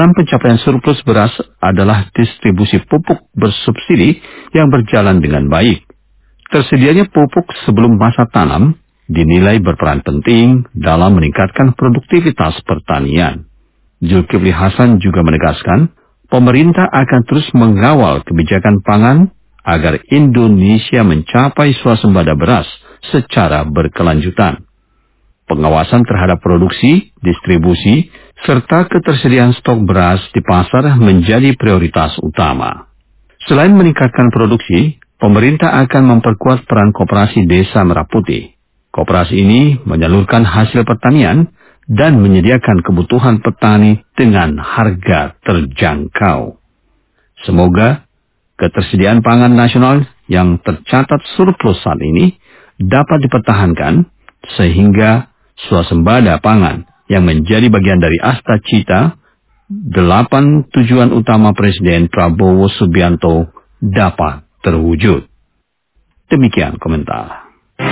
Dan pencapaian surplus beras adalah distribusi pupuk bersubsidi yang berjalan dengan baik. Tersedianya pupuk sebelum masa tanam dinilai berperan penting dalam meningkatkan produktivitas pertanian. Zulkifli Hasan juga menegaskan, pemerintah akan terus mengawal kebijakan pangan agar Indonesia mencapai swasembada beras secara berkelanjutan. Pengawasan terhadap produksi, distribusi, serta ketersediaan stok beras di pasar menjadi prioritas utama. Selain meningkatkan produksi, pemerintah akan memperkuat peran koperasi Desa Merah Putih. Koperasi ini menyalurkan hasil pertanian dan menyediakan kebutuhan petani dengan harga terjangkau. Semoga ketersediaan pangan nasional yang tercatat surplus saat ini dapat dipertahankan sehingga swasembada pangan yang menjadi bagian dari Asta Cita 8 tujuan utama Presiden Prabowo Subianto dapat terwujud. Demikian komentar.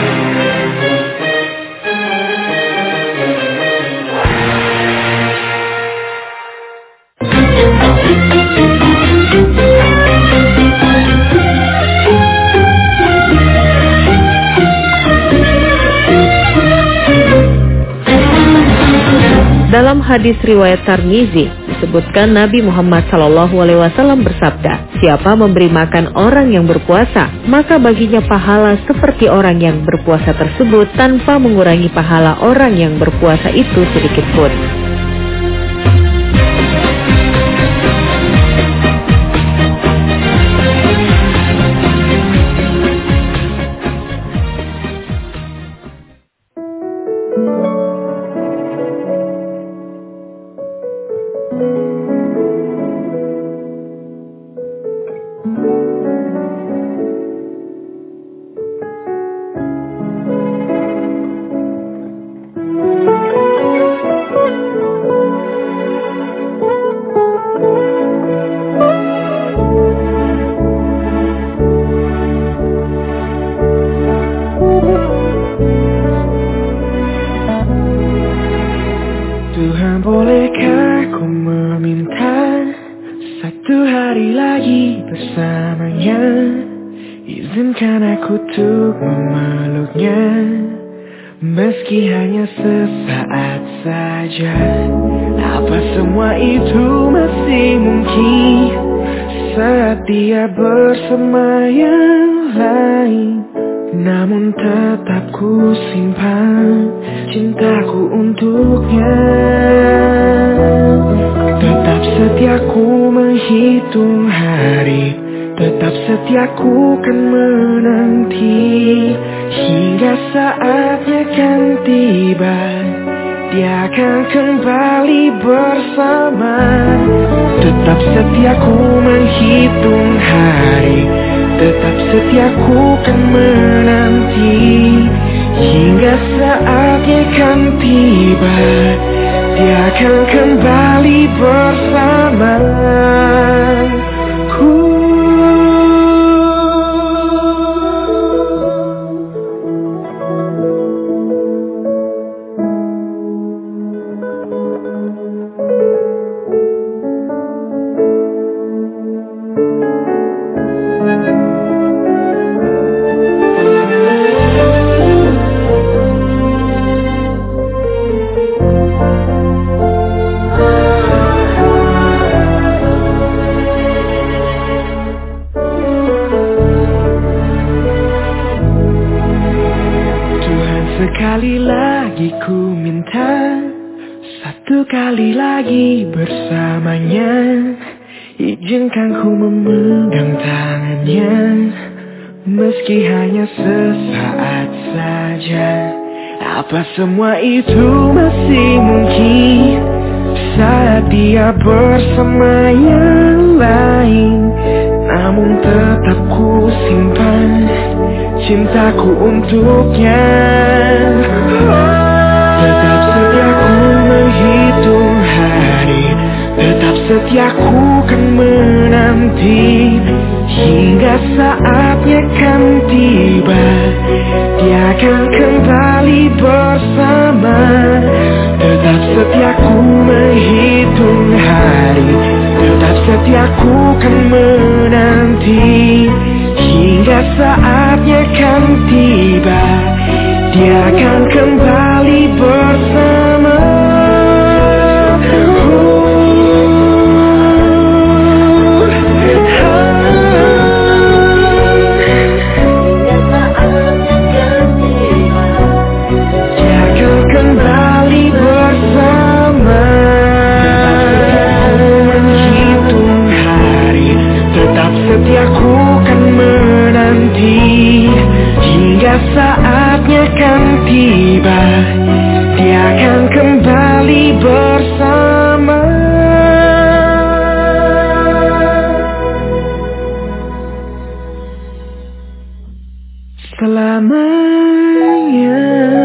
Dalam hadis riwayat Tirmizi disebutkan Nabi Muhammad SAW bersabda, siapa memberi makan orang yang berpuasa, maka baginya pahala seperti orang yang berpuasa tersebut tanpa mengurangi pahala orang yang berpuasa itu sedikit pun. Tuhan, bolehkah ku meminta satu hari lagi bersamanya? Izinkan aku untuk memeluknya, meski hanya sesaat saja. Apa semua itu masih mungkin saat dia bersama yang lain? Namun tetap ku simpan cintaku untuknya. Tetap setia ku menghitung hari, tetap setia ku kan menanti, hingga saatnya kan tiba, dia akan kembali bersama. Tetap setia ku menghitung hari, tetap setia ku kan menanti, hingga saatnya kan tiba, dia akan kembali bersama. Sekali lagi ku minta, satu kali lagi bersamanya. Izinkan ku memegang tangannya, meski hanya sesaat saja. Apa semua itu masih mungkin saat dia bersama yang lain. Namun tetap ku simpan cintaku untuknya. Tetap setia ku menghitung hari, tetap setia ku kan menanti, hingga saatnya kan tiba, dia akan kembali bersama. Tetap Tetap setia ku menghitung hari, tetap setia ku kan menanti, hingga saatnya kan tiba, dia akan kembali bersama. Setiaku kan menanti, hingga saatnya kan tiba, dia akan kembali bersama. Selamanya.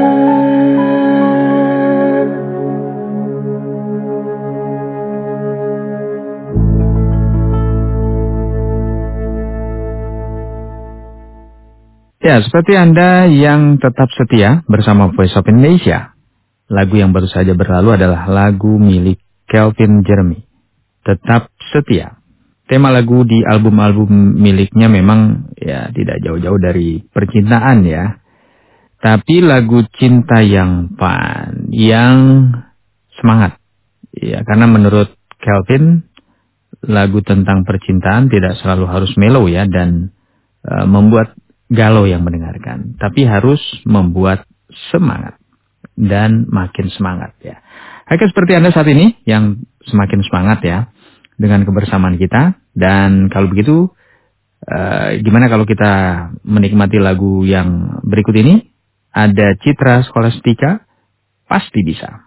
Ya, seperti Anda yang tetap setia bersama Voice of Indonesia. Lagu yang baru saja berlalu adalah lagu milik Calvin Jeremy, Tetap Setia. Tema lagu di album-album miliknya memang ya tidak jauh-jauh dari percintaan ya. Tapi lagu cinta yang fun, yang semangat. Ya, karena menurut Calvin, lagu tentang percintaan tidak selalu harus mellow ya dan membuat galau yang mendengarkan, tapi harus membuat semangat dan makin semangat ya. Akan seperti Anda saat ini yang semakin semangat ya dengan kebersamaan kita. Dan kalau begitu, gimana kalau kita menikmati lagu yang berikut ini? Ada Citra Scholastika, Pasti Bisa.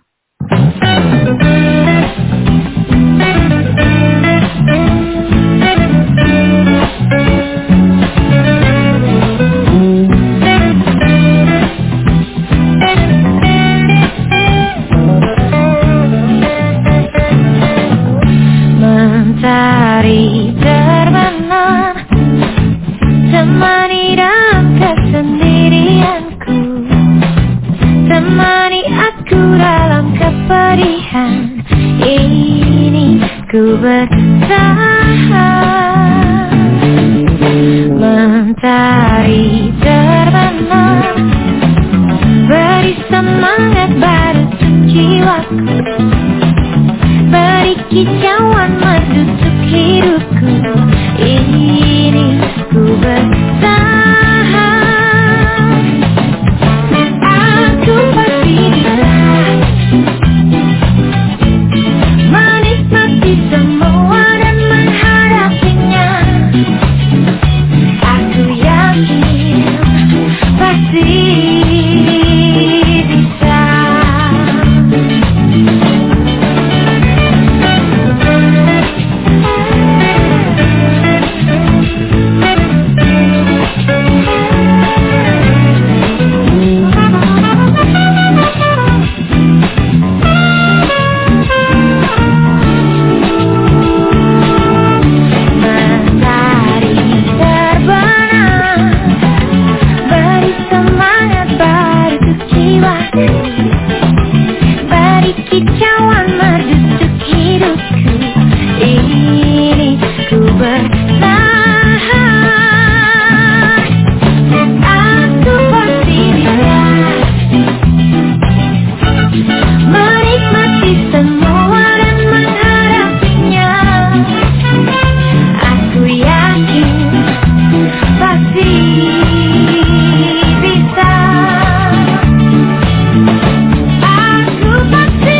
Mencari terbenam, temani dalam kesendirianku, temani aku dalam kepedihan ini, ku bertahan. Mencari terbenam, beri semangat pada jiwaku, beri kicauan merdu untuk hidupku ini, ku bertahan. Aku pasti bisa menikmati semua dan menghadapinya. Aku yakin pasti bisa.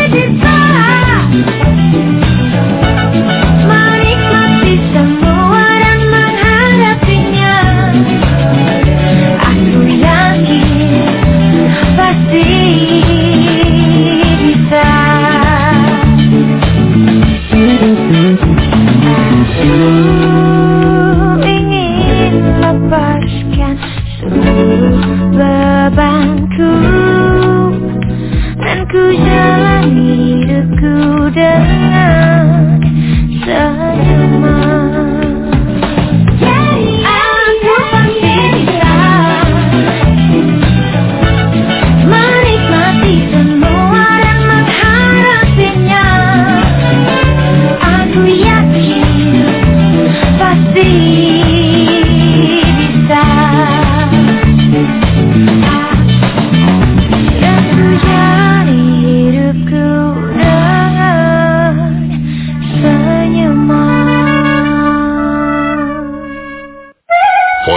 Semua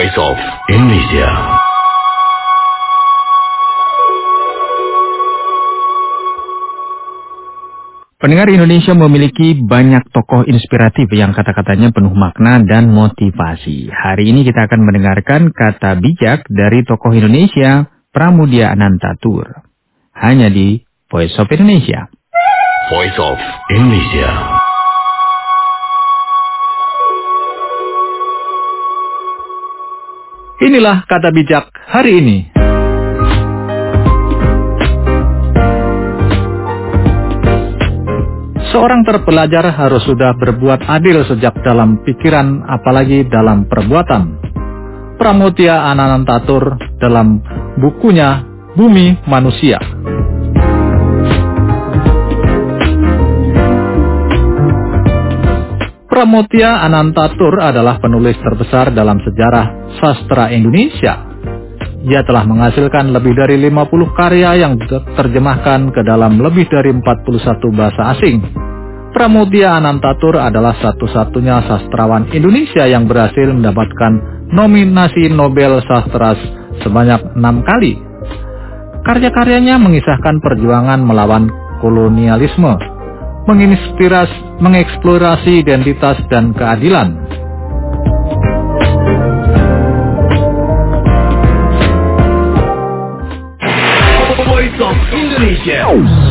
Voice of Indonesia. Pendengar, Indonesia memiliki banyak tokoh inspiratif yang kata-katanya penuh makna dan motivasi. Hari ini kita akan mendengarkan kata bijak dari tokoh Indonesia, Pramudia Anantatur. Hanya di Voice of Indonesia. Voice of Indonesia. Inilah kata bijak hari ini. Seorang terpelajar harus sudah berbuat adil sejak dalam pikiran, apalagi dalam perbuatan. Pramudia Anantatur dalam bukunya Bumi Manusia. Pramudia Anantatur adalah penulis terbesar dalam sejarah sastra Indonesia. Ia telah menghasilkan lebih dari 50 karya yang diterjemahkan ke dalam lebih dari 41 bahasa asing. Pramudia Anantatur adalah satu-satunya sastrawan Indonesia yang berhasil mendapatkan nominasi Nobel Sastra sebanyak 6 kali. Karya-karyanya mengisahkan perjuangan melawan kolonialisme, mengeksplorasi identitas dan keadilan. Voice of Indonesia.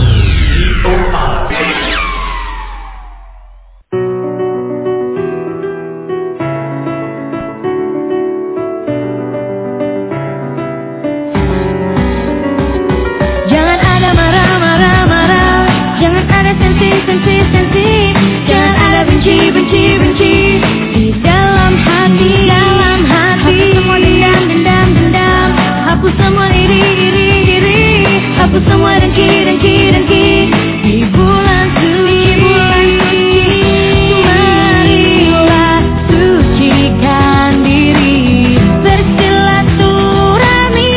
Jangan ada marah-marah-marah, jangan ada sensi-sensi, jangan ada benci-benci di dalam hati. Hapus semua dendam, hapus semua iri, hapus semua dengki di bulan suci. Marilah sucikan diri, bersilaturahmi.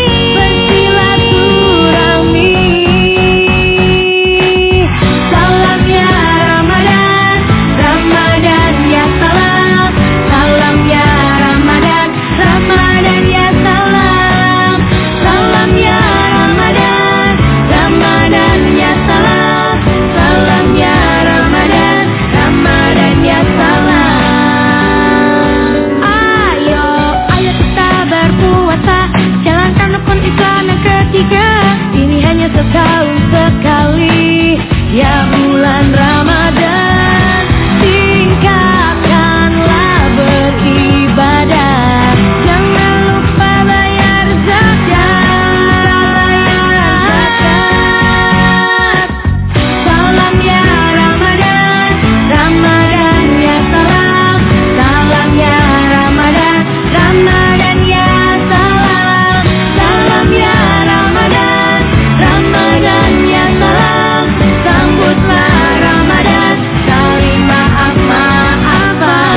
Salam ya Ramadan, Ramadan ya salam. Salam ya Ramadan, Ramadan ya salam. Salam ya Ramadan, Ramadan ya salam. Salam ya Ramadan, Ramadan ya salam. Ayo kita berpuasa, jalankan rukun Islam yang ketiga. Ini hanya setahun sekali, ya bulan Ramadan. Tingkatkanlah beribadah, jangan lupa bayar zakat. Salam ya Ramadan, Ramadan ya salam. Salam ya Ramadan, Ramadan ya salam. Salam ya Ramadan, Ramadan ya salam. Sambutlah Ramadan, saling maaf-maafan.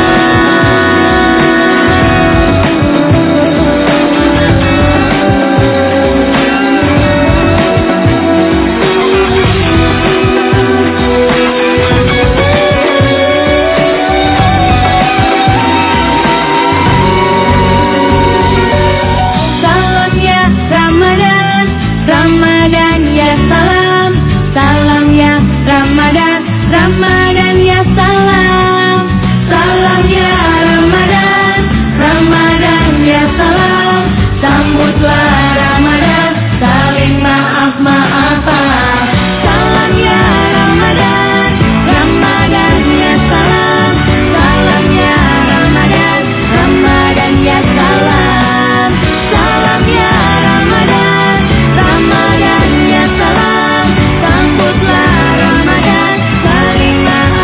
Salam ya Ramadan, Ramadan ya salam. Salam ya Ramadan, Ramadan ya salam. Salam ya Ramadan, Ramadan ya salam. Sambutlah Ramadan, saling maaf-maafan. Salam ya Ramadan, Ramadan ya salam. Salam ya Ramadan, Ramadan ya salam. Salam ya Ramadan, Ramadan ya salam. Sambutlah Ramadan, saling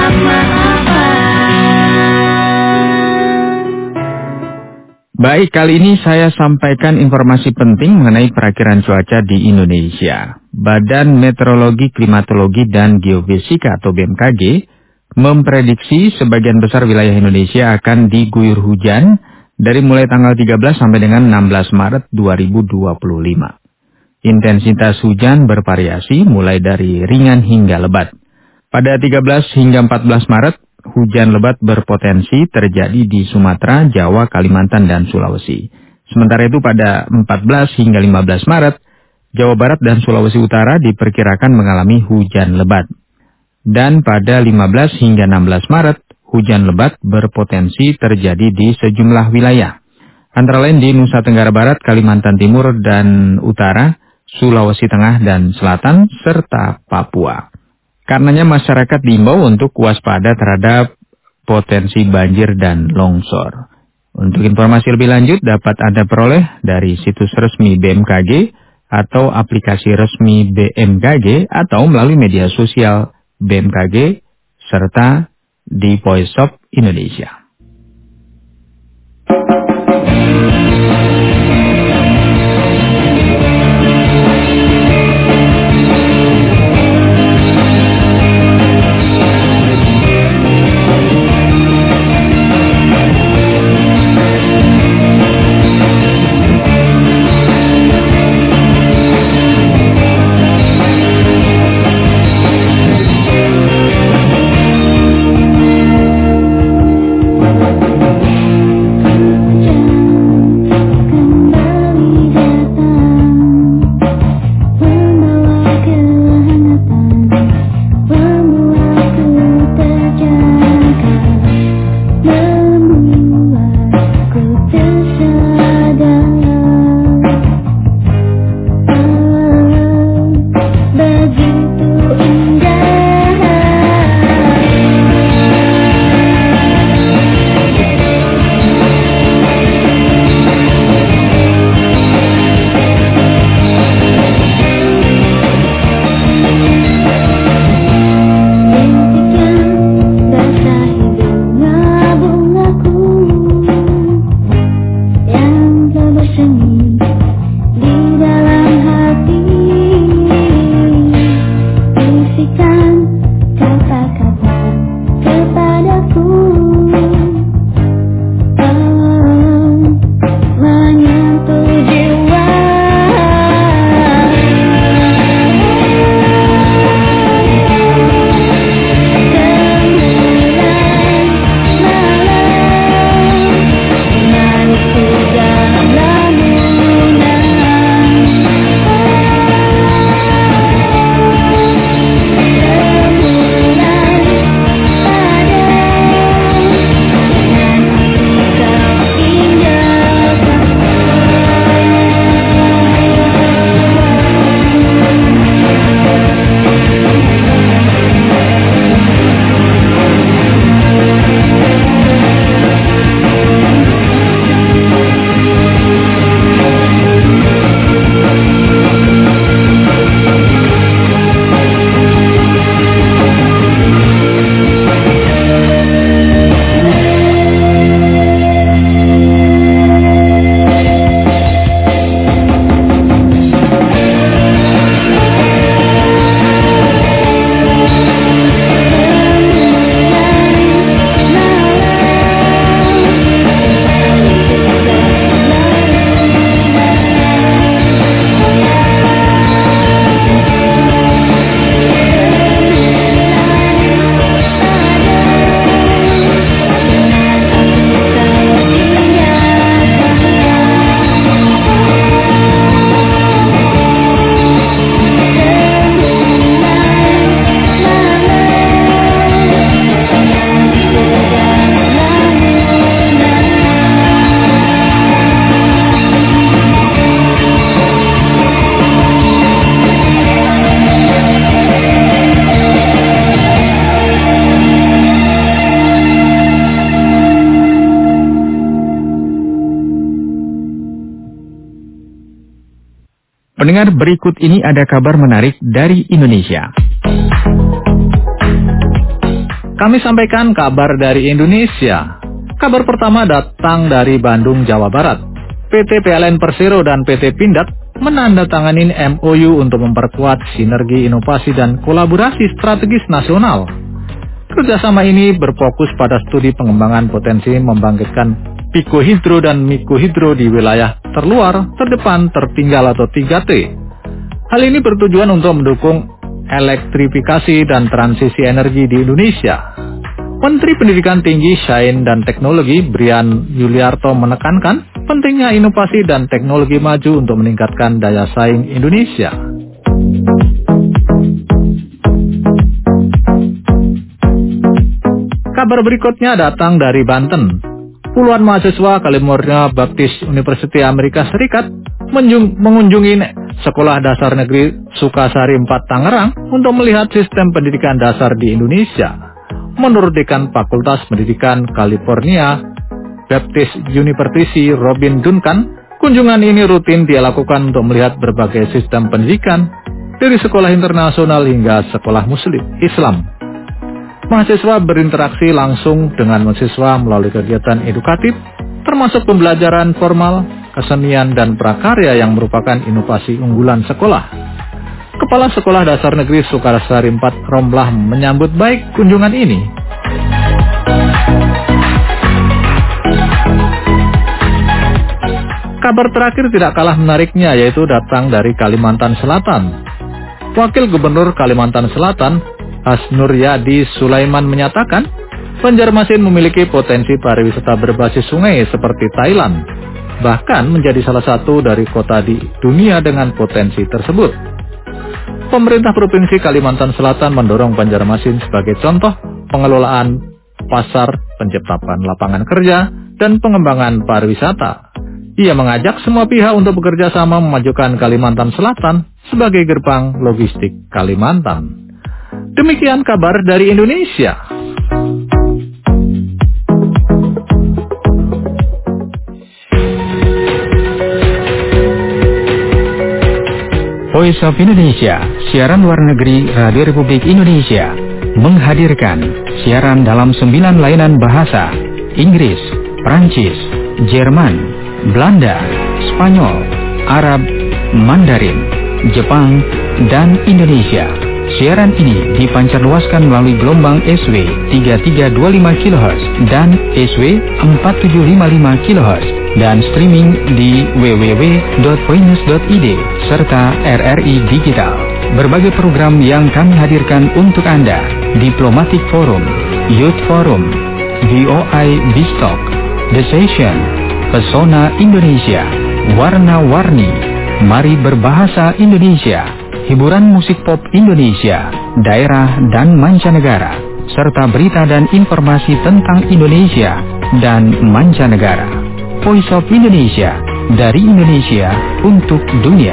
maaf-maafan. Baik, kali ini saya sampaikan informasi penting mengenai perakiraan cuaca di Indonesia. Badan Meteorologi, Klimatologi, dan Geofisika atau BMKG memprediksi sebagian besar wilayah Indonesia akan diguyur hujan dari mulai tanggal 13 sampai dengan 16 Maret 2025. Intensitas hujan bervariasi mulai dari ringan hingga lebat. Pada 13 hingga 14 Maret, hujan lebat berpotensi terjadi di Sumatera, Jawa, Kalimantan, dan Sulawesi. Sementara itu pada 14 hingga 15 Maret, Jawa Barat dan Sulawesi Utara diperkirakan mengalami hujan lebat. Dan pada 15 hingga 16 Maret, hujan lebat berpotensi terjadi di sejumlah wilayah. Antara lain di Nusa Tenggara Barat, Kalimantan Timur dan Utara, Sulawesi Tengah dan Selatan, serta Papua. Karenanya masyarakat diimbau untuk waspada terhadap potensi banjir dan longsor. Untuk informasi lebih lanjut dapat Anda peroleh dari situs resmi BMKG atau aplikasi resmi BMKG atau melalui media sosial BMKG serta di Voice of Indonesia. Pendengar, berikut ini ada kabar menarik dari Indonesia. Kami sampaikan kabar dari Indonesia. Kabar pertama datang dari Bandung, Jawa Barat. PT PLN Persero dan PT Pindad menandatangani MOU untuk memperkuat sinergi inovasi dan kolaborasi strategis nasional. Kerjasama ini berfokus pada studi pengembangan potensi membangkitkan pikohidro dan mikohidro di wilayah terluar, terdepan, tertinggal atau 3T. Hal ini bertujuan untuk mendukung elektrifikasi dan transisi energi di Indonesia. Menteri Pendidikan Tinggi, Sains dan Teknologi Brian Yuliarto menekankan pentingnya inovasi dan teknologi maju untuk meningkatkan daya saing Indonesia. Kabar berikutnya datang dari Banten. Puluhan mahasiswa California Baptist University Amerika Serikat mengunjungi Sekolah Dasar Negeri Sukasari 4 Tangerang untuk melihat sistem pendidikan dasar di Indonesia. Menurut Dekan Fakultas Pendidikan California Baptist University Robin Duncan, kunjungan ini rutin dia lakukan untuk melihat berbagai sistem pendidikan dari sekolah internasional hingga sekolah Muslim Islam. Mahasiswa berinteraksi langsung dengan mahasiswa melalui kegiatan edukatif, termasuk pembelajaran formal, kesenian, dan prakarya yang merupakan inovasi unggulan sekolah. Kepala Sekolah Dasar Negeri Sukasari 4 Romlah menyambut baik kunjungan ini. Kabar terakhir tidak kalah menariknya, yaitu datang dari Kalimantan Selatan. Wakil Gubernur Kalimantan Selatan, Hasnur Yadi Sulaiman menyatakan, Banjarmasin memiliki potensi pariwisata berbasis sungai seperti Thailand, bahkan menjadi salah satu dari kota di dunia dengan potensi tersebut. Pemerintah Provinsi Kalimantan Selatan mendorong Banjarmasin sebagai contoh pengelolaan pasar, penciptaan lapangan kerja, dan pengembangan pariwisata. Ia mengajak semua pihak untuk bekerja sama memajukan Kalimantan Selatan sebagai gerbang logistik Kalimantan. Demikian kabar dari Indonesia. Voice of Indonesia, siaran luar negeri Radio Republik Indonesia, menghadirkan siaran dalam 9 layanan bahasa: Inggris, Prancis, Jerman, Belanda, Spanyol, Arab, Mandarin, Jepang, dan Indonesia. Siaran ini dipancarluaskan melalui gelombang SW 3325 kHz dan SW 4755 kHz dan streaming di www.voinews.id serta RRI Digital. Berbagai program yang kami hadirkan untuk Anda: Diplomatic Forum, Youth Forum, VOI Bistalk, The Session, Pesona Indonesia, Warna-Warni, Mari Berbahasa Indonesia, hiburan musik pop Indonesia, daerah dan mancanegara, serta berita dan informasi tentang Indonesia dan mancanegara. Voice of Indonesia, dari Indonesia untuk dunia.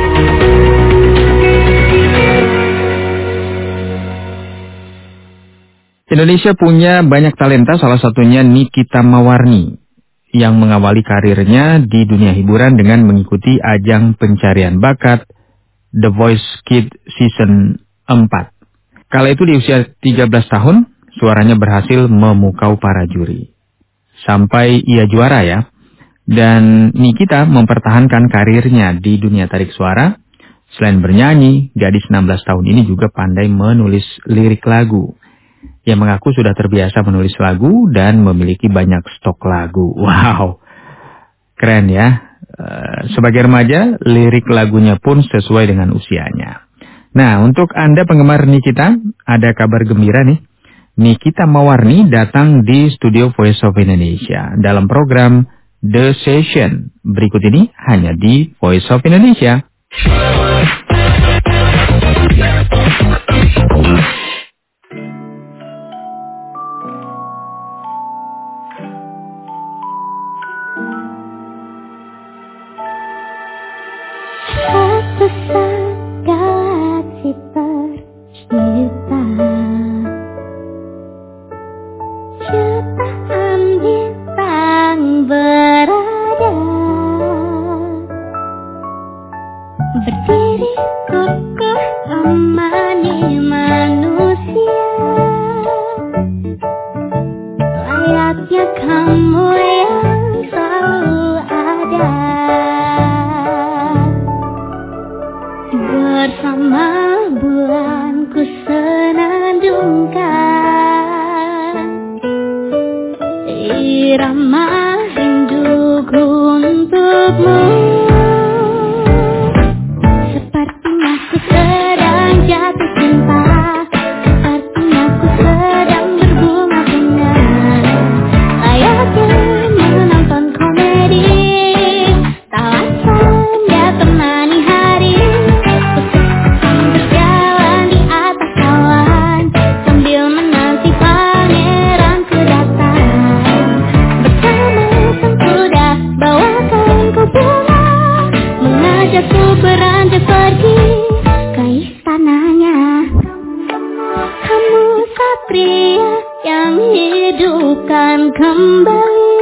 Indonesia punya banyak talenta, salah satunya Nikita Mawarni, yang mengawali karirnya di dunia hiburan dengan mengikuti ajang pencarian bakat The Voice Kids Season 4. Kala itu di usia 13 tahun, suaranya berhasil memukau para juri. Sampai ia juara ya. Dan Nikita mempertahankan karirnya di dunia tarik suara. Selain bernyanyi, gadis 16 tahun ini juga pandai menulis lirik lagu. Ia mengaku sudah terbiasa menulis lagu dan memiliki banyak stok lagu. Wow, keren ya. Sebagai remaja, lirik lagunya pun sesuai dengan usianya. Nah, untuk Anda penggemar Nikita, ada kabar gembira nih. Nikita Mawarni datang di studio Voice of Indonesia dalam program The Session. Berikut ini hanya di Voice of Indonesia. Sepertinya ku sedang jatuh cinta, sepertinya ku sedang berbunga-bunga. hidupkan kembali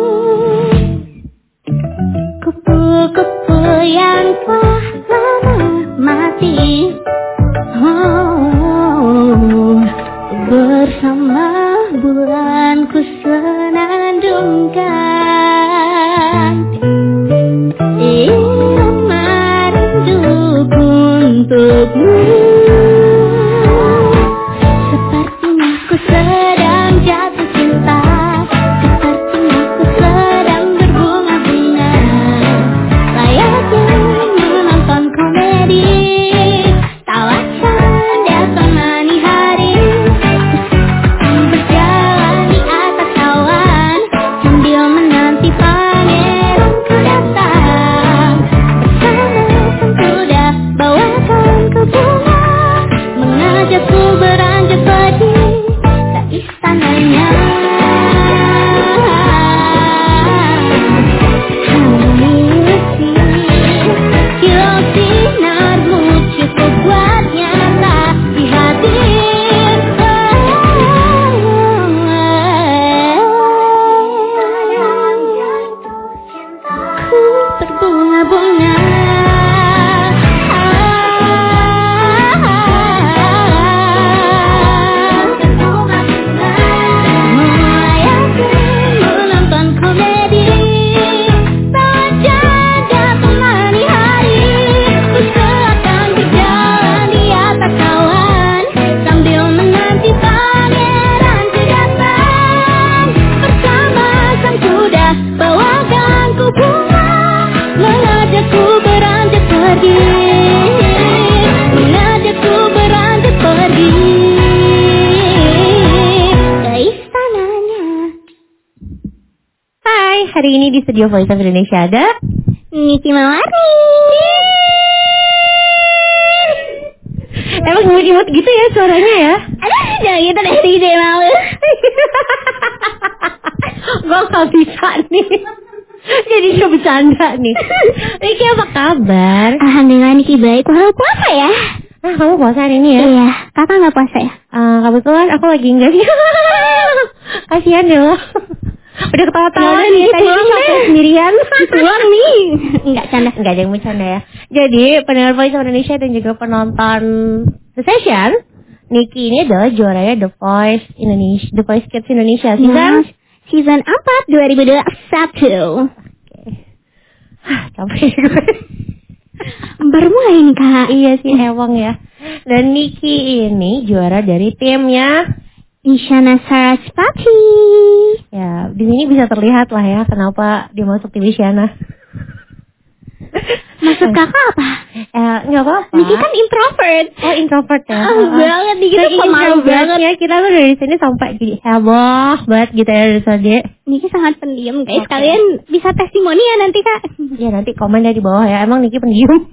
kupu-kupu yang telah lama mati. Bersama bulan ku senandungkan irama rinduku untukmu. Sepertinya ku sedang jatuh cinta, sepertinya ku sedang berbunga-bunga, layaknya menonton komedi. Tawa canda temani hari, berjalan di atas awan sambil menanti pangeranku datang. Bersama sang kuda bawakan ke bunga, mengajakku beranjak pergi ke istananya. Kilau sinarmu cukup buat nyata di hati. Ku berbunga-bunga. Menonton komedi, tawa canda temani hari. Ku seakan berjalan di atas awan sambil menanti pangeranku datang. Bersama sang kuda bawakan ku bunga, mengajakku beranjak pergi, mengajakku beranjak pergi ke istananya. Hai, hari ini di studio Voice of Indonesia ada Niki Mawari. emang imut-imut gitu ya suaranya ya. Aduh, jangan gitu deh, DJ malu. Gue gak bisa nih. Jadi cuma bercanda nih. Niki apa kabar? Alhamdulillah Niki baik. Wah, puasa ya? Ah, kamu puasa hari ini ya? Iya, kakak nggak puasa ya? Kebetulan aku lagi enggak sih. Kasihan deh lo. Udah ketawa-tawa Yaudah, nih, Niki tadi pulang capek deh. sendirian. Pulang nih. Enggak canda. Enggak ada yang bercanda ya. Jadi pendengar Voice of Indonesia dan juga penonton The Session, Niki ini adalah juaranya The Voice Indonesia, The Voice Kids Indonesia Season 4 2021. Capek gue. Baru mulai nih kak. Iya sih emang ya. Dan Niki ini juara dari timnya Isyana Sarasvati. ya. Di sini bisa terlihat lah ya kenapa dia masuk tim Isyana. Maksud kakak apa? Nggak apa-apa. Niki kan introvert. Oh introvert ya. Banget Niki tuh pemalu banget. Ya kita tuh dari sini sampai jadi heboh banget gitu ya dari tadi. Niki sangat pendiam guys. Oke. Kalian bisa testimoni ya nanti kak. Ya nanti komen ya di bawah ya. Emang Niki pendiam.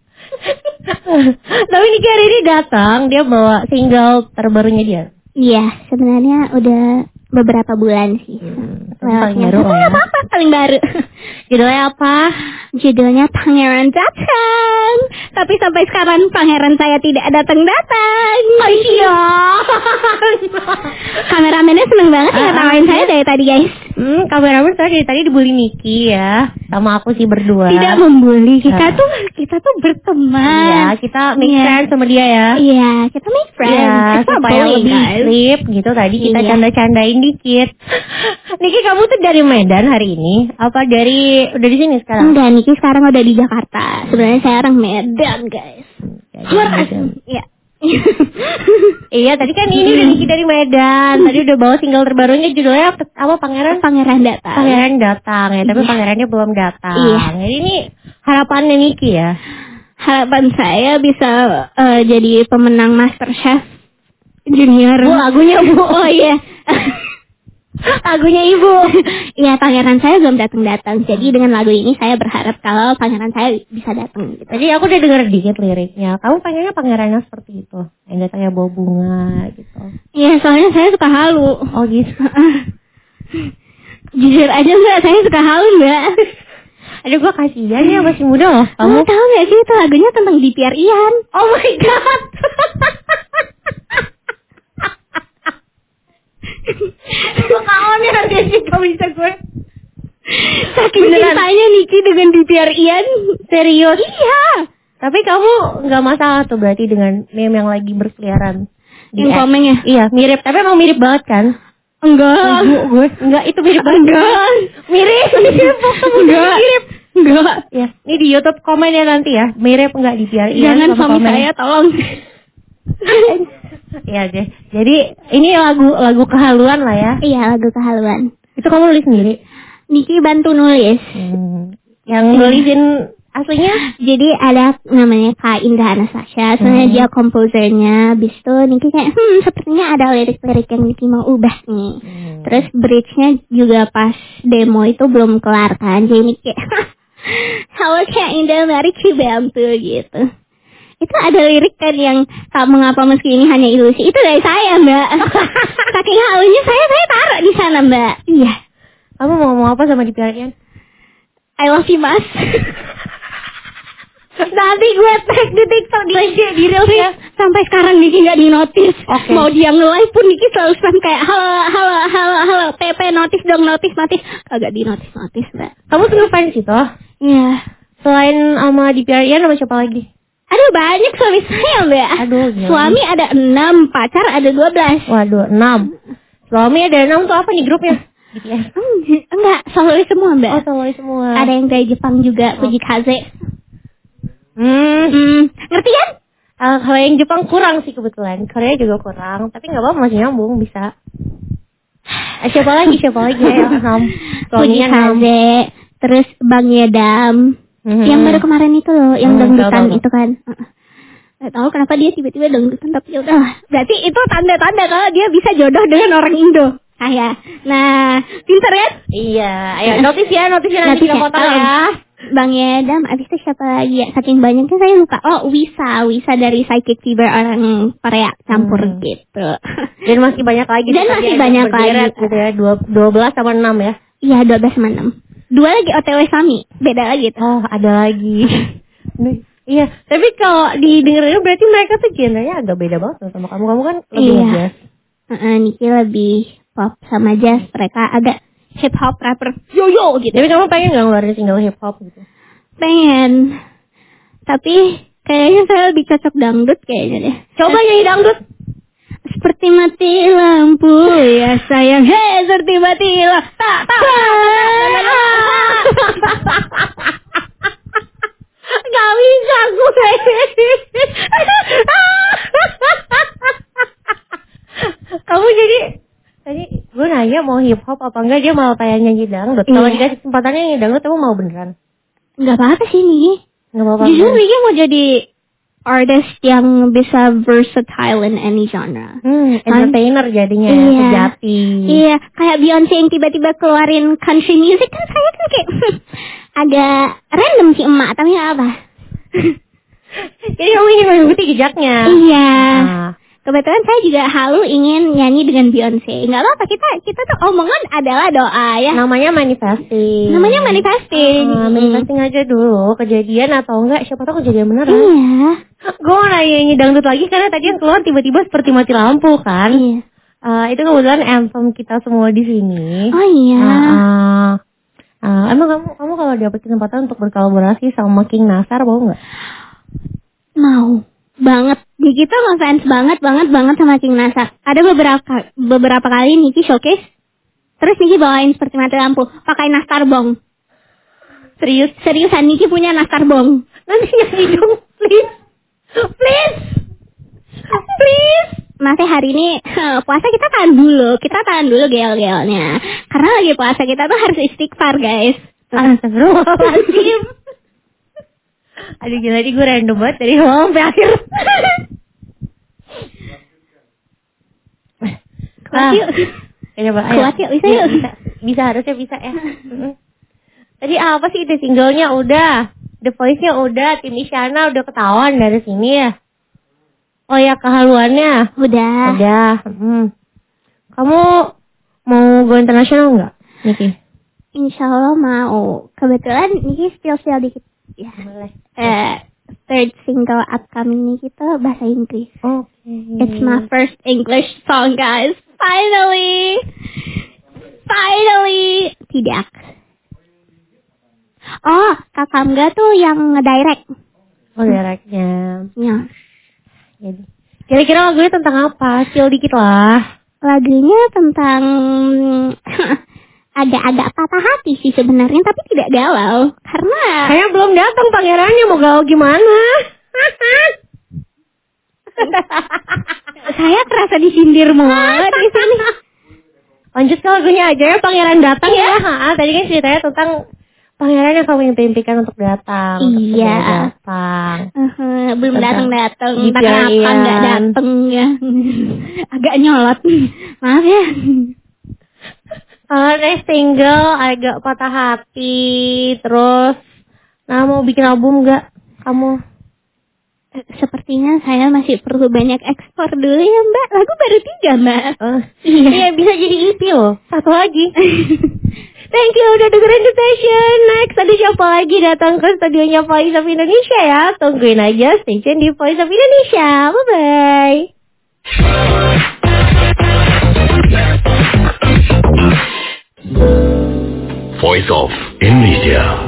Tapi Niki hari ini datang, dia bawa single terbarunya dia. Iya, sebenarnya udah beberapa bulan sih. Paling baru lah ya. Apa-apa paling baru. Judulnya apa? Judulnya Pangeran Datang. Tapi sampai sekarang pangeran saya tidak datang-datang. Oh iya. Kameramennya seneng banget ngetawain saya dari tadi guys. Kameramen tadi dibully Niki ya. Sama aku sih berdua. Tidak membuli, kita tuh berteman. Iya, kita make Iya. friends sama dia ya. Iya, kita make friends. Iya, It's not supaya bullying, lebih guys. slip gitu tadi kita Iya. canda-candain dikit. Niki, kamu tuh dari Medan hari ini? Apa udah di sini sekarang? Enggak, Niki sekarang udah di Jakarta. Sebenarnya saya orang Medan, guys. Iya. Iya, tadi kan ini udah Niki dari Medan. Tadi udah bawa single terbarunya judulnya apa? Pangeran Datang. Pangeran Datang ya, tapi pangerannya belum datang. Iya. Jadi ini harapannya Niki ya. Harapan saya bisa jadi pemenang MasterChef Junior. Bu, lagunya Bu. Oh iya. Lagunya Ibu. Iya, pangeran saya belum datang-datang. Jadi dengan lagu ini saya berharap kalau pangeran saya bisa datang. Gitu. Tadi aku udah denger dikit liriknya. Kamu pengennya pangerannya seperti itu, yang datangnya bawa bunga gitu. Iya, soalnya saya suka halu. Oh gitu. Jujur aja Mbak, saya suka halu Mbak. Aduh, gue kasihan ya, masih muda loh. Kamu tahu nggak sih itu lagunya tentang DPR Ian? Oh my god. Gue kaonnya harganya gak bisa gue. Saking cintanya Niki dengan DPR Ian. Serius? Iya. Tapi kamu nggak masalah tuh berarti dengan meme yang lagi berkeliaran di Yang komennya? Iya, mirip. Tapi emang mirip banget kan? Enggak. Enggak, itu mirip banget. Enggak. Mirip. Enggak. Mirip. Enggak. Ya, ini di YouTube komennya nanti ya. Mirip enggak di PR? Jangan suami saya, tolong. Iya deh. Jadi ini lagu kehaluan lah ya. Iya, lagu kehaluan. Itu kamu nulis sendiri? Niki bantu nulis. Yang nulisin aslinya? Jadi ada namanya Kak Indra Anastasia. Soalnya dia komposernya. Habis itu Niki kayak sepertinya ada lirik-lirik yang Niki mau ubah nih. Terus bridge-nya juga pas demo itu belum kelar kan. Jadi Niki kayak halo Kak Indra, mari Ki bantu gitu. Itu ada lirik kan yang tak mengapa meski ini hanya ilusi. Itu dari saya, Mbak. Saking halunya saya taruh di sana, Mbak. Iya. Kamu mau ngomong apa sama DPR-nya? I love you, Mas. Nanti gue tag di TikTok di Reels ya. Sampai sekarang Niki nggak di notice. Okay. Mau dia nge-live pun Niki selalu spam kayak halo PP notice dong notice. Kagak di notice Mbak. Kamu tuh ngefans sih toh? Iya. Selain sama DPR-nya sama siapa lagi? Aduh banyak suami saya, Mbak. Aduh, gila. Suami ada 6, pacar ada 12. Waduh, 6. Suami ada 6 tuh apa nih grupnya? DPR. Enggak, solois semua, Mbak. Oh, solois semua. Ada yang dari Jepang juga, Fujikaze. Ngerti kan? Kalau yang Jepang kurang sih kebetulan. Korea juga kurang, tapi nggak apa-apa, masih nyambung, bisa. Siapa lagi ya? 6. Fujikaze, terus Bang Yedam. Yang baru kemarin itu loh, yang dangdutan itu kan. Gak tahu kenapa dia tiba-tiba dangdutan, tapi udah. Berarti itu tanda-tanda kalau dia bisa jodoh dengan orang Indo. Nah, pinter ya? Iya, ayo notice ya nanti kita foto ya. Bang Yedam, abis itu siapa lagi ya? Saking banyaknya saya lupa. Oh, Wisa dari Psychic Fever orang Korea campur gitu. Dan masih banyak lagi. Dan masih banyak lagi. Gitu ya, 12 sama 6 ya? Iya, 12 sama 6. 2 lagi OTW Sami, beda lagi tuh. Oh, ada lagi. Iya, tapi kalau didengerin berarti mereka tuh genrenya agak beda banget sama kamu. Kamu kan lebih jazz. Niki lebih pop sama jazz, mereka agak hip hop rapper yo gitu. Tapi kamu pengen nggak ngeluarin single hip hop gitu? Pengen. Tapi kayaknya saya lebih cocok dangdut kayaknya deh. Coba nyanyi dangdut. Seperti mati lampu ya sayang, hei seperti mati lampu. Gak bisa gue. Kamu jadi tadi gue nanya mau hip hop apa enggak, dia malah kayak nyanyi dangdut. Kalau dikasih kesempatannya nyanyi dangdut, kamu mau beneran? Nggak apa-apa sih nih. Nggak apa-apa. Justru Niki mau jadi artist yang bisa versatile in any genre. Entertainer jadinya, sejati. Iya, kayak Beyonce yang tiba-tiba keluarin country music kan saya kan kayak agak random sih emak, tapi nggak apa. Jadi kamu ingin mengikuti jejaknya. Iya. Kebetulan saya juga halu ingin nyanyi dengan Beyonce. Nggak apa-apa, kita tuh omongan adalah doa ya. Namanya manifesting. Manifesting aja dulu, kejadian atau enggak, siapa tahu kejadian beneran. Iya. Gue mau nyanyi dangdut lagi karena tadi yang keluar tiba-tiba seperti mati lampu kan. Iya. Itu kebetulan anthem kita semua di sini. Oh iya. Emang kamu kalau dapat kesempatan untuk berkolaborasi sama King Nasar mau nggak? Mau banget. Niki tuh ngefans banget sama King Nasar. Ada beberapa kali Niki showcase, terus Niki bawain seperti mati lampu pakai nastar bong. Seriusan Niki punya nastar bong. Nanti nyanyi dong, please. Masih hari ini puasa kita tahan dulu gel-gelnya. Karena lagi puasa kita tuh harus istighfar guys. Astagfirullahaladzim. Aduh gila, gue random banget dari awal sampai akhir. Kuat yuk. Kuat yuk, bisa yuk. Bisa, harusnya bisa ya. Tadi apa sih, The singlenya udah, The Voice-nya udah, Tim Isyana udah ketahuan dari sini ya. Oh ya, kehaluannya udah. Kamu mau go internasional nggak, Niki? Insya Allah mau. Kebetulan Niki spill dikit. Ya. Boleh. Third single upcoming Niki tuh bahasa Inggris. Okay. It's my first English song guys. Finally. Tidak. Oh, Kakak Angga tuh yang ngedirect. Oh, directnya. Ya. Kira-kira lagunya tentang apa? Chill dikit lah. Lagunya tentang agak-agak patah hati sih sebenarnya, tapi tidak galau. Karena Saya belum datang pangerannya, mau galau gimana? saya kerasa disindir banget di sini. Lanjut ke lagunya aja ya, pangeran datang ya. Tadi kan ceritanya tentang pangeran yang kamu impikan untuk datang. Iya. Datang. Belum datang. Di Entah kenapa pilihan. nggak datang ya. Agak nyolot. Maaf ya. Kalau single agak patah hati, terus mau bikin album nggak kamu? Sepertinya saya masih perlu banyak ekspor dulu ya Mbak. Lagu baru 3 Mbak. Iya, bisa jadi EP loh. Satu lagi. Thank you udah dengerin The Station. Next ada siapa lagi datang ke studionya Voice of Indonesia ya. Tungguin aja station di Voice of Indonesia. Bye-bye. Voice of Indonesia.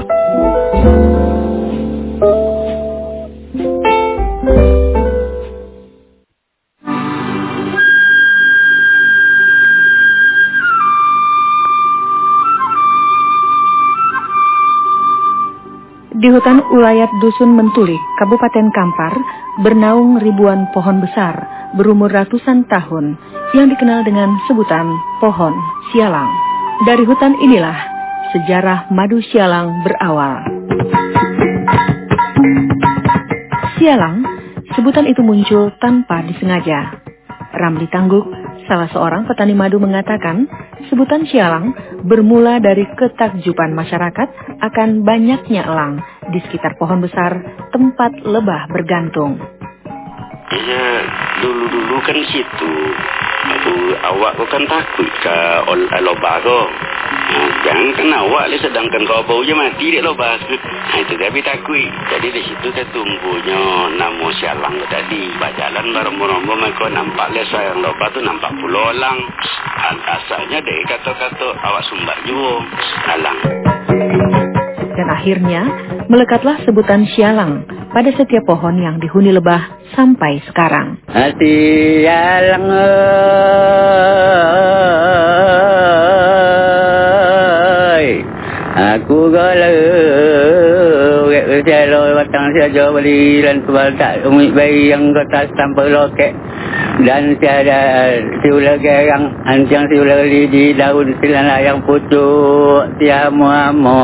Di hutan ulayat Dusun Mentulik, Kabupaten Kampar, bernaung ribuan pohon besar berumur ratusan tahun yang dikenal dengan sebutan pohon sialang. Dari hutan inilah sejarah madu sialang berawal. Sialang, sebutan itu muncul tanpa disengaja. Ramli Tangguk, salah seorang petani madu mengatakan, sebutan sialang bermula dari ketakjuban masyarakat akan banyaknya elang di sekitar pohon besar tempat lebah bergantung. Ya, dulu-dulu kan situ. Awak kau kan takut ke lobah kau. Jangan kan awak le, sedangkan kau bau je mati dek lobah. Itu kami takut. Jadi di situ kita tunggunya namo sialang tu tadi. Berjalan berombo-ombo mereka nampak le sayang lobah tu nampak pulau elang. Asalnya dek kata-kata awak sumbat juga elang. Dan akhirnya melekatlah sebutan sialang pada setiap pohon yang dihuni lebah sampai sekarang. Sialang ơi, aku galau, sialoi batang siajo beli dan kebatak umi bayi yang kertas sampai loket. Dan tiada siulah gerang, ancang siulah lidi daun silana yang pucuk tiamu-amu.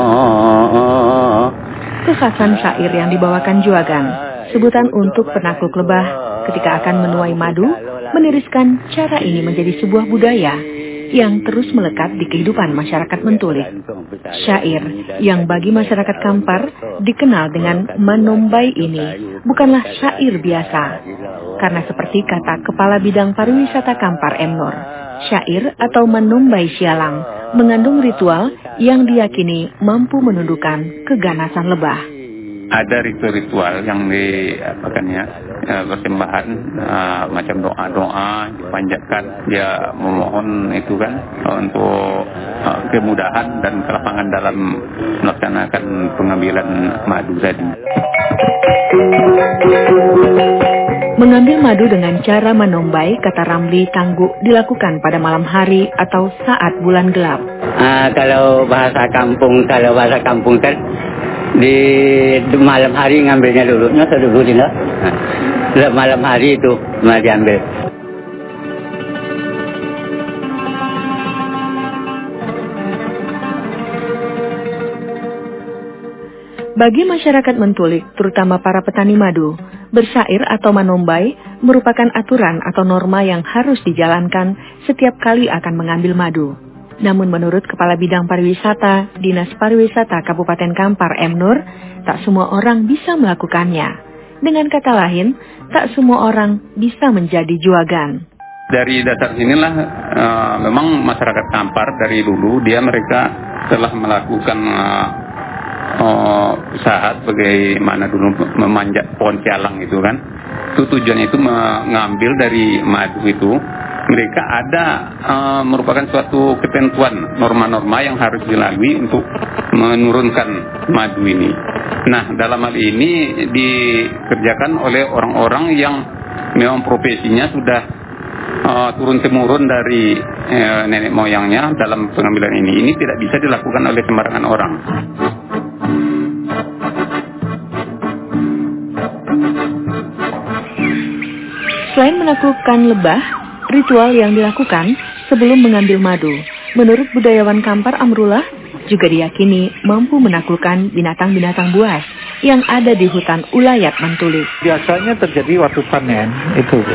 Kekhasan syair yang dibawakan Juagan, sebutan untuk penakluk lebah ketika akan menuai madu, meniriskan cara ini menjadi sebuah budaya yang terus melekat di kehidupan masyarakat Mentulik. Syair yang bagi masyarakat Kampar dikenal dengan Manombai ini bukanlah syair biasa. Karena seperti kata Kepala Bidang Pariwisata Kampar M. Nur, syair atau Manombai sialang mengandung ritual yang diyakini mampu menundukkan keganasan lebah. Ada ritual-ritual yang diapakannya persembahan macam doa-doa dipanjatkan, dia memohon itu kan untuk kemudahan dan kelapangan dalam melaksanakan pengambilan madu tadi. Mengambil madu dengan cara menombai, kata Ramli Tangguk, dilakukan pada malam hari atau saat bulan gelap. Kalau bahasa kampung kan di malam hari ngambilnya dulu, nyata dulu di malam hari itu mau diambil. Bagi masyarakat Mentulik, terutama para petani madu, bersyair atau manombai merupakan aturan atau norma yang harus dijalankan setiap kali akan mengambil madu. Namun menurut Kepala Bidang Pariwisata, Dinas Pariwisata Kabupaten Kampar M. Nur, tak semua orang bisa melakukannya. Dengan kata lain, tak semua orang bisa menjadi juagan. Dari dasar inilah memang masyarakat Kampar dari dulu mereka telah melakukan usaha bagaimana dulu memanjat pohon sialang itu kan. Itu tujuannya itu mengambil dari madu itu mereka ada merupakan suatu ketentuan norma-norma yang harus dilalui untuk menurunkan madu ini. Nah, dalam hal ini dikerjakan oleh orang-orang yang memang profesinya sudah turun-temurun dari nenek moyangnya dalam pengambilan ini. Ini tidak bisa dilakukan oleh sembarangan orang. Selain menaklukkan lebah, ritual yang dilakukan sebelum mengambil madu, menurut budayawan Kampar Amrullah, juga diyakini mampu menaklukkan binatang-binatang buas yang ada di hutan Ulayat Mantulik. Biasanya terjadi waktu panen itu, Bu.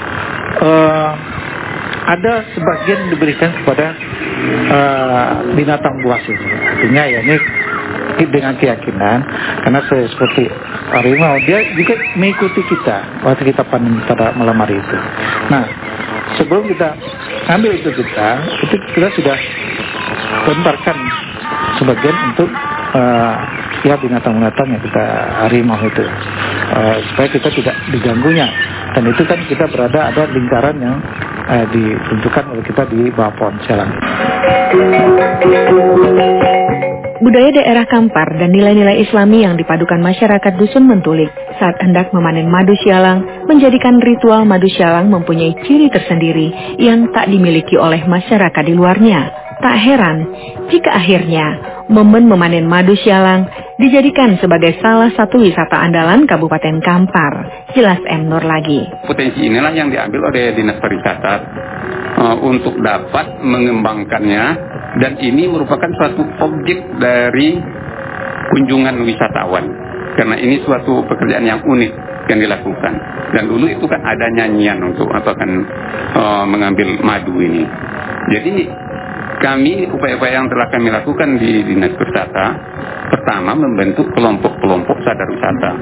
Ada sebagian diberikan kepada binatang buas itu. Artinya ya ini dengan keyakinan, karena seperti harimau, dia juga mengikuti kita waktu kita panen pada malam hari itu. Nah, sebelum kita ambil itu kita sudah lemparkan sebagian untuk ya binatang-binatang yang kita harimau itu, supaya kita tidak diganggunya. Dan itu kan kita berada ada lingkaran yang ditentukan oleh kita di bawah pohon sialang. Budaya daerah Kampar dan nilai-nilai Islami yang dipadukan masyarakat Dusun Mentulik saat hendak memanen madu sialang menjadikan ritual madu sialang mempunyai ciri tersendiri yang tak dimiliki oleh masyarakat di luarnya. Tak heran jika akhirnya momen memanen madu sialang dijadikan sebagai salah satu wisata andalan Kabupaten Kampar. Jelas M. Nur lagi. Potensi inilah yang diambil oleh Dinas Pariwisata untuk dapat mengembangkannya. Dan ini merupakan suatu objek dari kunjungan wisatawan. Karena ini suatu pekerjaan yang unik yang dilakukan. Dan dulu itu kan ada nyanyian untuk mengambil madu ini. Jadi kami, upaya-upaya yang telah kami lakukan di Dinas Pariwisata, pertama membentuk kelompok-kelompok sadar wisata.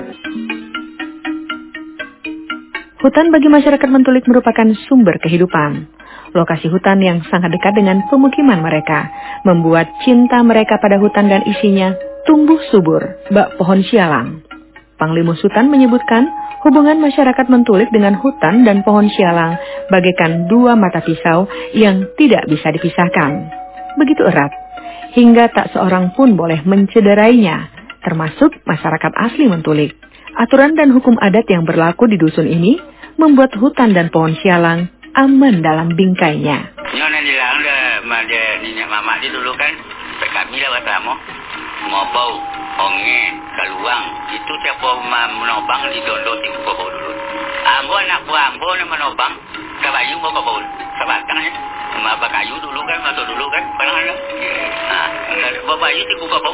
Hutan bagi masyarakat Mentulik merupakan sumber kehidupan. Lokasi hutan yang sangat dekat dengan pemukiman mereka membuat cinta mereka pada hutan dan isinya tumbuh subur bak pohon sialang. Panglimus Hutan menyebutkan hubungan masyarakat Mentulik dengan hutan dan pohon sialang bagaikan dua mata pisau yang tidak bisa dipisahkan. Begitu erat, hingga tak seorang pun boleh mencederainya, termasuk masyarakat asli Mentulik. Aturan dan hukum adat yang berlaku di dusun ini membuat hutan dan pohon sialang aman dalam bingkainya. Nyonya bilang ada nenek mama di dulu kan, kami lah bertemu, mau bau, onge, kaluang, itu siapa menobang di dondo di bau dulu. Ambo anak buah ambo yang menobang, kabayu mau bau, sebatang ya, sama kayu dulu kan, atau dulu kan, barang ada. Nah, babayu di bau.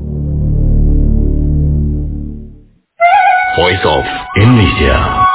Voice of Indonesia.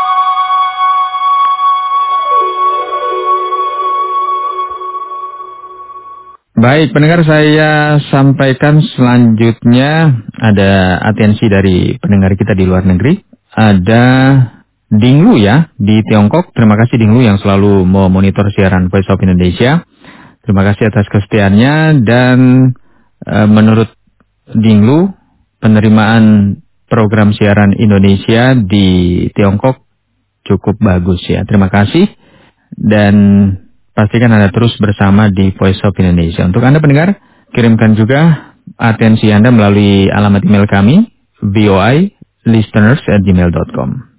Baik, pendengar, saya sampaikan selanjutnya ada atensi dari pendengar kita di luar negeri. Ada Dinglu ya, di Tiongkok. Terima kasih Dinglu yang selalu memonitor siaran Voice of Indonesia. Terima kasih atas kesetiaannya. Dan menurut Dinglu, penerimaan program siaran Indonesia di Tiongkok cukup bagus ya. Terima kasih. Dan pastikan Anda terus bersama di Voice of Indonesia. Untuk Anda pendengar, kirimkan juga atensi Anda melalui alamat email kami, voilisteners@gmail.com.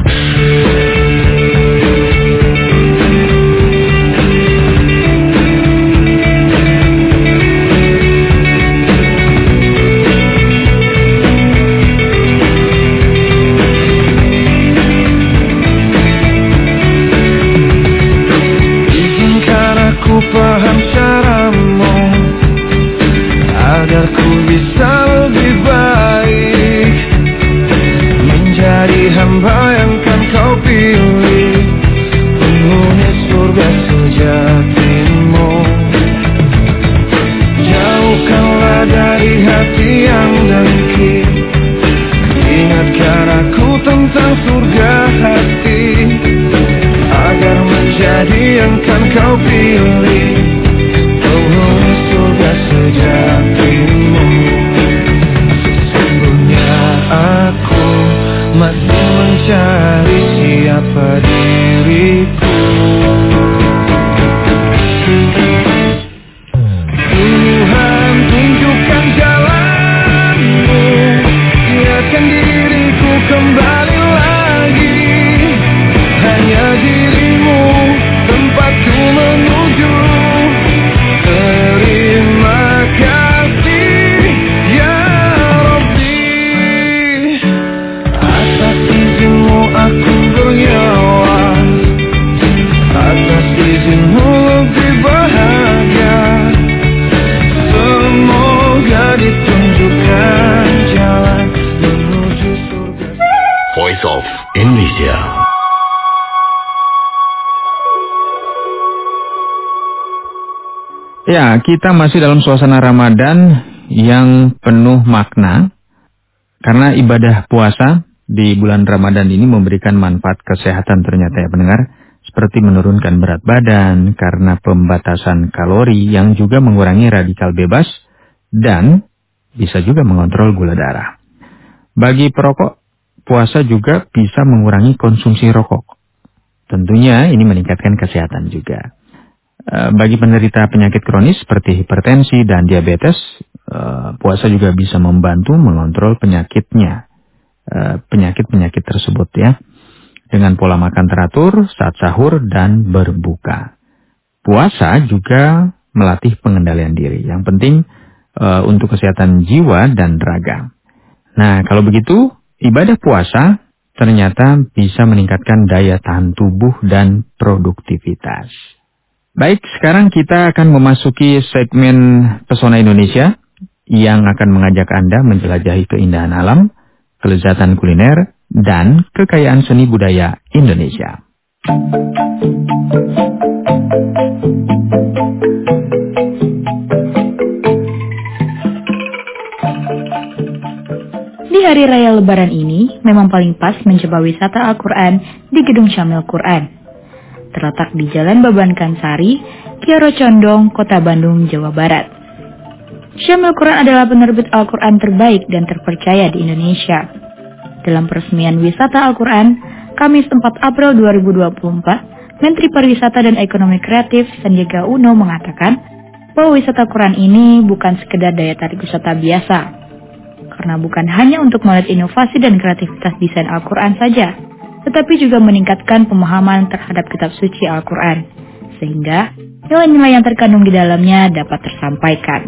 Paham caramu agar ku bisa lebih baik menjadi hamba Ya, kita masih dalam suasana Ramadan yang penuh makna. Karena ibadah puasa di bulan Ramadan ini memberikan manfaat kesehatan ternyata ya pendengar. Seperti menurunkan berat badan karena pembatasan kalori yang juga mengurangi radikal bebas. Dan bisa juga mengontrol gula darah. Bagi perokok, puasa juga bisa mengurangi konsumsi rokok. Tentunya ini meningkatkan kesehatan juga. Bagi penderita penyakit kronis seperti hipertensi dan diabetes, puasa juga bisa membantu mengontrol penyakitnya, penyakit-penyakit tersebut ya, dengan pola makan teratur saat sahur dan berbuka. Puasa juga melatih pengendalian diri, yang penting untuk kesehatan jiwa dan raga. Nah, kalau begitu, ibadah puasa ternyata bisa meningkatkan daya tahan tubuh dan produktivitas. Baik, sekarang kita akan memasuki segmen Pesona Indonesia yang akan mengajak Anda menjelajahi keindahan alam, kelezatan kuliner, dan kekayaan seni budaya Indonesia. Di hari raya Lebaran ini, memang paling pas mencoba wisata Al-Quran di Gedung Syamil Quran. Terletak di Jalan Babankan Sari, Kiara Condong, Kota Bandung, Jawa Barat. Syamil Quran adalah penerbit Al-Quran terbaik dan terpercaya di Indonesia. Dalam peresmian wisata Al-Quran, Kamis 4 April 2024, Menteri Pariwisata dan Ekonomi Kreatif Sandiaga Uno mengatakan bahwa wisata Quran ini bukan sekedar daya tarik wisata biasa. Karena bukan hanya untuk melihat inovasi dan kreativitas desain Al-Quran saja, tetapi juga meningkatkan pemahaman terhadap kitab suci Al-Quran, sehingga nilai-nilai yang terkandung di dalamnya dapat tersampaikan.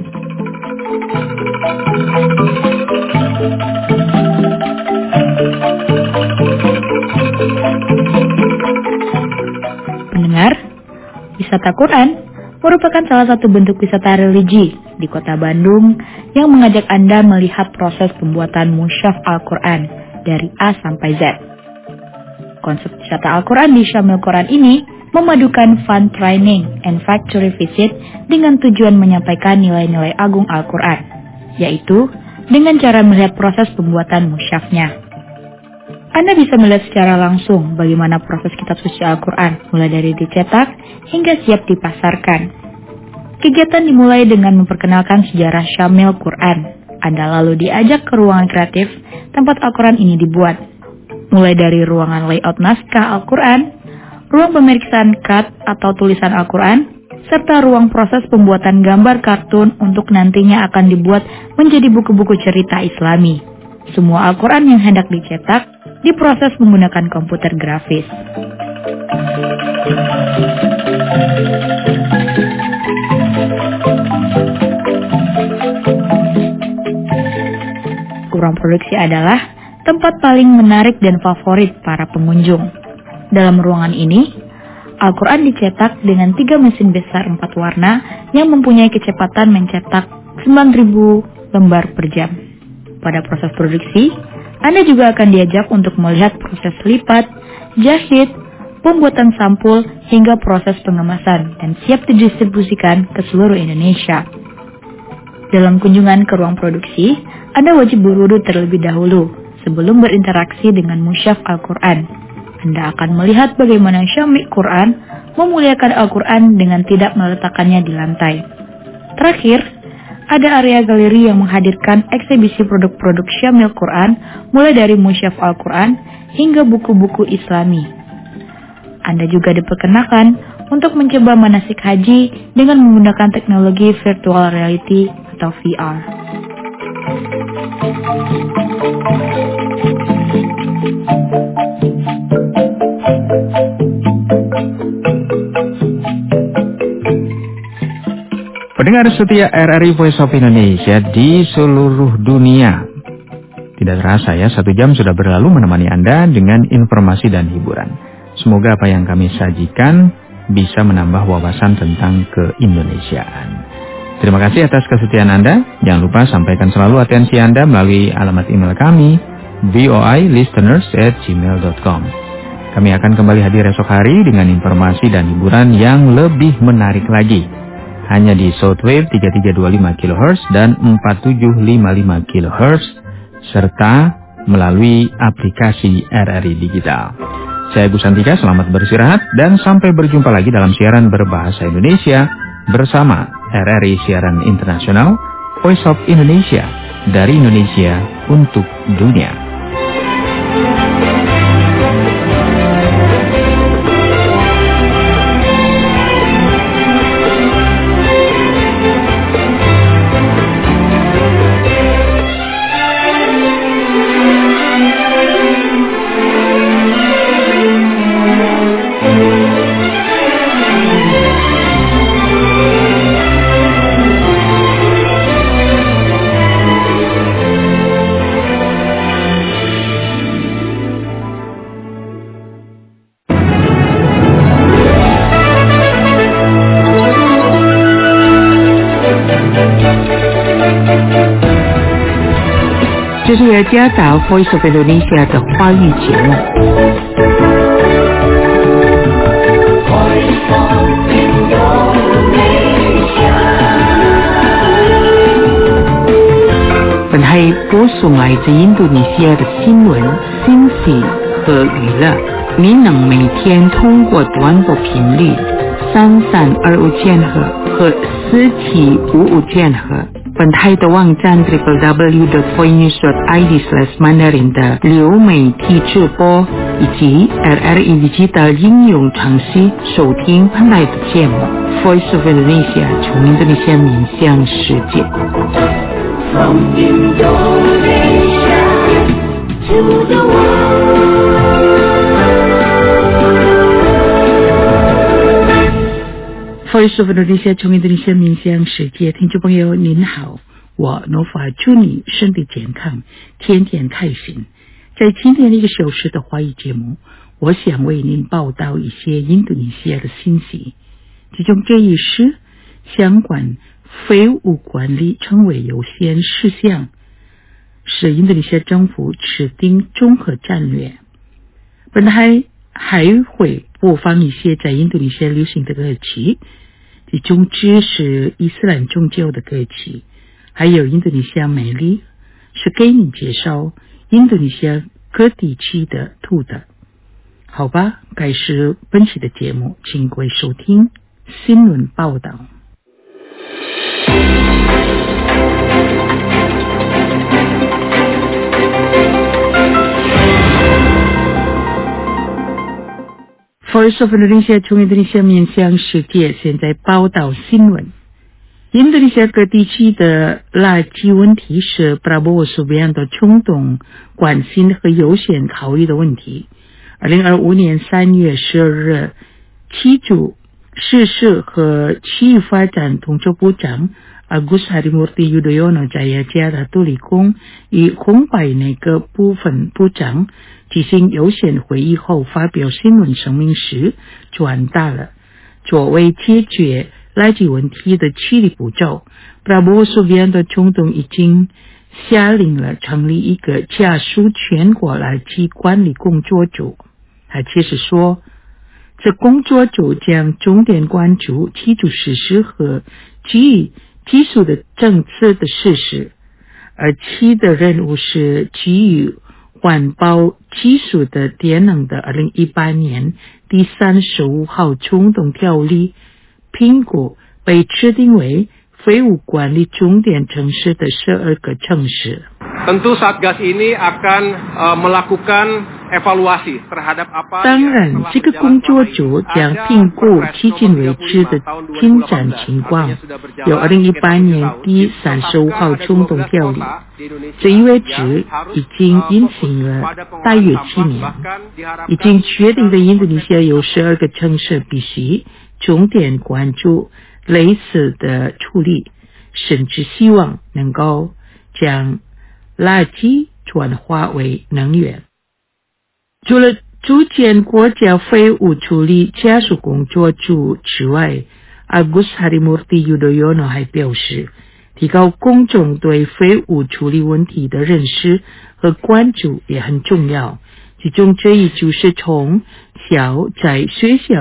Pendengar, wisata Quran merupakan salah satu bentuk wisata religi di Kota Bandung yang mengajak Anda melihat proses pembuatan mushaf Al-Quran dari A sampai Z. Konsep wisata Al-Quran di Syamil Quran ini memadukan fun training and factory visit dengan tujuan menyampaikan nilai-nilai agung Al-Quran, yaitu dengan cara melihat proses pembuatan mushafnya. Anda bisa melihat secara langsung bagaimana proses kitab suci Al-Quran, mulai dari dicetak hingga siap dipasarkan. Kegiatan dimulai dengan memperkenalkan sejarah Syamil Quran. Anda lalu diajak ke ruangan kreatif tempat Al-Quran ini dibuat. Mulai dari ruangan layout naskah Al-Quran, ruang pemeriksaan cut atau tulisan Al-Quran, serta ruang proses pembuatan gambar kartun untuk nantinya akan dibuat menjadi buku-buku cerita Islami. Semua Al-Quran yang hendak dicetak diproses menggunakan komputer grafis. Ruang produksi adalah tempat paling menarik dan favorit para pengunjung. Dalam ruangan ini, Al-Quran dicetak dengan 3 mesin besar 4 warna yang mempunyai kecepatan mencetak 9.000 lembar per jam. Pada proses produksi, Anda juga akan diajak untuk melihat proses lipat, jahit, pembuatan sampul, hingga proses pengemasan dan siap didistribusikan ke seluruh Indonesia. Dalam kunjungan ke ruang produksi, Anda wajib berwudu terlebih dahulu sebelum berinteraksi dengan mushaf Al-Quran. Anda akan melihat bagaimana Syamil Quran memuliakan Al-Quran dengan tidak meletakkannya di lantai. Terakhir, ada area galeri yang menghadirkan eksibisi produk-produk Syamil Quran, mulai dari mushaf Al-Quran hingga buku-buku Islami. Anda juga diperkenakan untuk mencoba manasik haji dengan menggunakan teknologi virtual reality atau VR. Pendengar setia RRI Voice of Indonesia di seluruh dunia. Tidak terasa ya, 1 jam sudah berlalu menemani Anda dengan informasi dan hiburan. Semoga apa yang kami sajikan bisa menambah wawasan tentang keindonesiaan. Terima kasih atas kesetiaan Anda. Jangan lupa sampaikan selalu atensi Anda melalui alamat email kami, voilisteners@gmail.com. Kami akan kembali hadir esok hari dengan informasi dan hiburan yang lebih menarik lagi. hanya di shortwave 3325 kHz dan 4755 kHz serta melalui aplikasi RRI Digital. Saya Gus Santika, selamat beristirahat dan sampai berjumpa lagi dalam siaran berbahasa Indonesia bersama RRI Siaran Internasional Voice of Indonesia, dari Indonesia untuk dunia. 这是由加达 Voice of Indonesia 的华语节目。本台播送来自印度尼西亚的新闻、信息和娱乐。您能每天通过短波频率3325千赫和4755千赫。本台的网站 www.voinews.id/mandarin 的流媒体直播以及 RRI Digital 应用程序收听本台的节目 Voice of Indonesia 从印度尼西亚面向世界。From Indonesia to the world。Voice of Indonesia 从印度尼西亚面向世界，听众朋友您好，我诺法祝你身体健康，天天开心。在今天的1个小时的华语节目，我想为您报道一些印度尼西亚的信息，其中这一是相关废物管理成为优先事项，是印度尼西亚政府制定综合战略。本台还会播放一些在印度尼西亚流行的歌曲，其中之是伊斯兰宗教的歌曲，还有印度尼西亚美丽，是给您介绍印度尼西亚各地区的图的。好吧，开始本期的节目，请各位收听新闻报道。Voice of Indonesia 从印度尼西亚面向世界，现在报道新闻。印度尼西亚各地区的垃圾问题是 Prabowo Subianto 总统关心和优先考虑的问题。2025年3月12日，七组市事和区域发展统筹部长 Agus Harimurti Yudhoyono Jayajaya Tulikung 与红白内阁部分部长举行优先会议后发表新闻声明时，转达了作为解决垃圾问题的区域步骤。Prabowo Subianto 总统已经下令了成立一个加速全国垃圾管理工作组。他解释说，这工作组将重点关注基础设施和基于技术的政策的实施，而其的任务是基于环保技术的电能的2018年第35号总统条例评估，被制定为废物管理重点城市的12个城市。 Tentu Satgas ini akan melakukan evaluasi terhadap apa。当然，这个工作组将评估迄今为止的进展情况。有2018年第35号总统条例，这意味着已经运行了大约7年，已经确定的印度尼西亚有12个城市必须重点关注类似的处理，甚至希望能够将垃圾转化为能源。除了组建国家废物处理加速工作组之外， Agus Harimurti Yudhoyono 还表示，提高公众对废物处理问题的认识和关注也很重要，其中这一就是从小在学校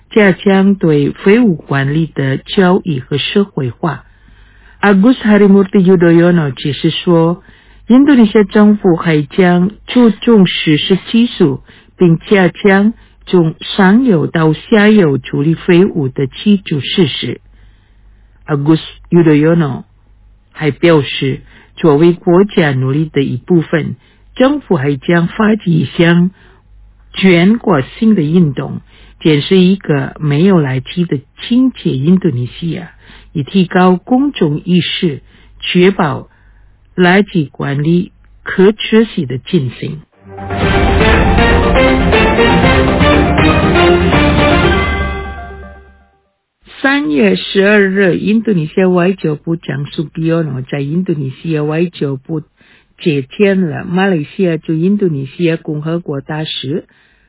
加强对废物管理的教育和社会化。Agus Harimurti Yudhoyono 解释说，印度尼西亚政府还将注重实施技术，并加强从上游到下游处理废物的基础设施。Agus Yudhoyono 还表示，作为国家努力的一部分，政府还将发起一项全国性的运动，建设一个没有垃圾的清洁印度尼西亚，以提高公众意识，确保垃圾管理可持续的进行。3月12日，印度尼西亚外交部长Sugiono在印度尼西亚外交部接见了马来西亚驻印度尼西亚共和国大使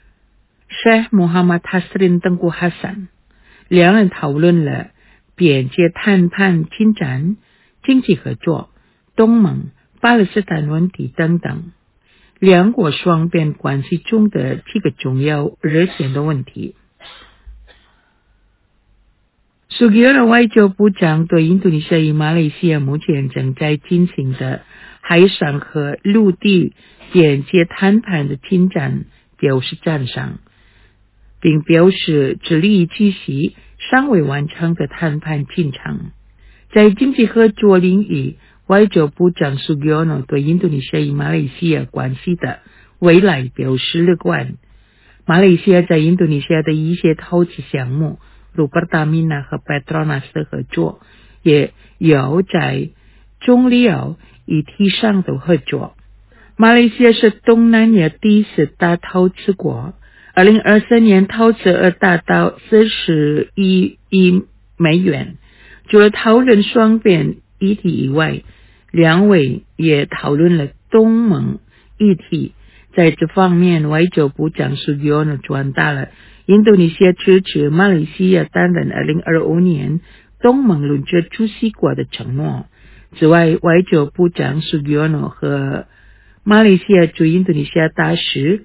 Sheikh Muhammad Hasrin Tengku Hasan， 两人讨论了边界谈判进展、经济合作、东盟、巴勒斯坦问题等等，两国双边关系中的几个重要热点的问题。Sugiono 外交部长对印度尼西亚与马来西亚目前正在进行的海上和陆地边界谈判的进展表示赞赏，并表示致力于继续尚未完成的谈判进程。在经济合作领域，外交部长Sugiono对印度尼西亚与马来西亚关系的未来表示乐观。马来西亚在印度尼西亚的一些投资项目，如 Pertamina 和 Petronas 的合作，也有在中立议题上的合作。马来西亚是东南亚第4大投资国，2023年投资额达到41亿美元。除了讨论双边议题以外，两位也讨论了东盟议题。在这方面，外交部长Sugiono转达了印度尼西亚支持马来西亚担任2025年东盟轮值主席国的承诺。此外，外交部长Sugiono和马来西亚驻印度尼西亚大使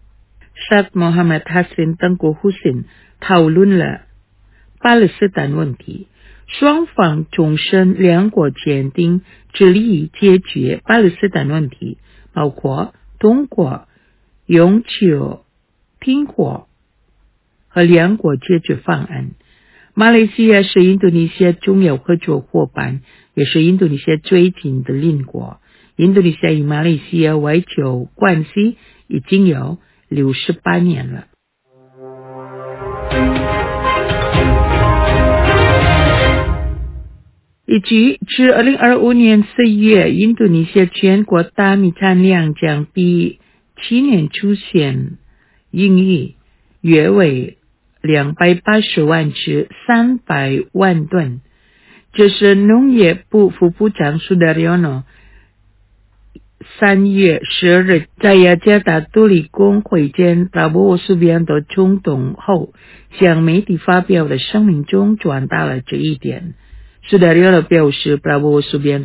Sheikh Muhammad Hasrin Tengku Hasan讨论了巴勒斯坦问题，双方重申两国坚定致力于解决巴勒斯坦问题，包括通过永久停火和两国解决方案。马来西亚是印度尼西亚重要合作伙伴，也是印度尼西亚最近的邻国。印度尼西亚与马来西亚外交关系已经有68年了。以及至2025年4月，印度尼西亚全国大米产量将比去年出现盈余，约为280万至300万吨。这是农业部副部长Sudaryono 3月12日在雅加达独立宫会见Prabowo Subianto总统后向媒体发表的声明中转达了这一点。Sudaryono 表示，Prabowo Subianto